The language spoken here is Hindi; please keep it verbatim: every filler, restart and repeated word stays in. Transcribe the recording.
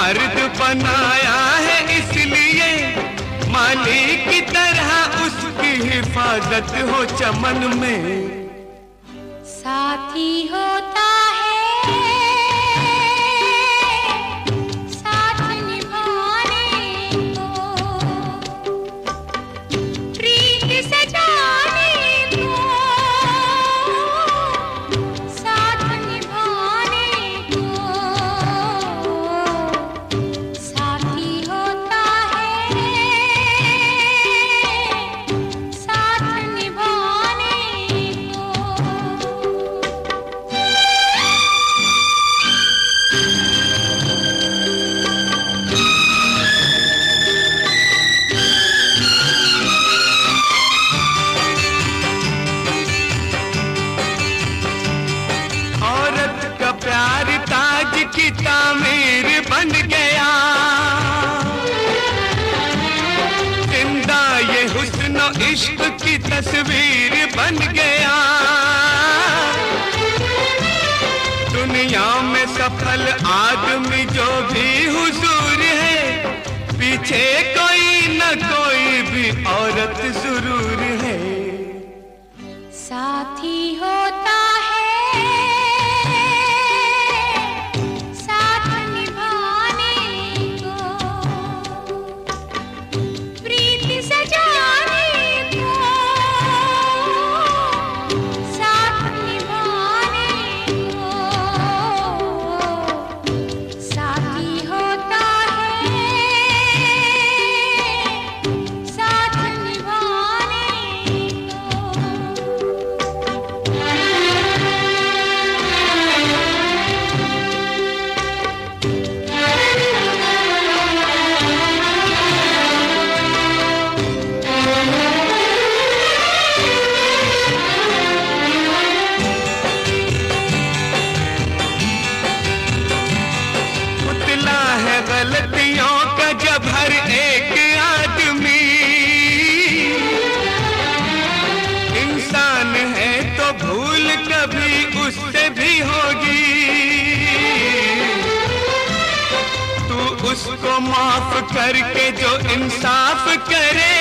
मर्द बनाया है इसलिए मालिक की तरह उसकी हिफाजत हो चमन में। साथी होता की तामीर बन गया, जिंदा ये हुस्न इश्क की तस्वीर बन गया। दुनिया में सफल आदमी जो भी हुजूर है, पीछे कोई न कोई भी औरत जरूर है। साथी होता गलतियों का जब हर एक आदमी इंसान है तो भूल कभी उससे भी होगी। तू उसको माफ करके जो इंसाफ करे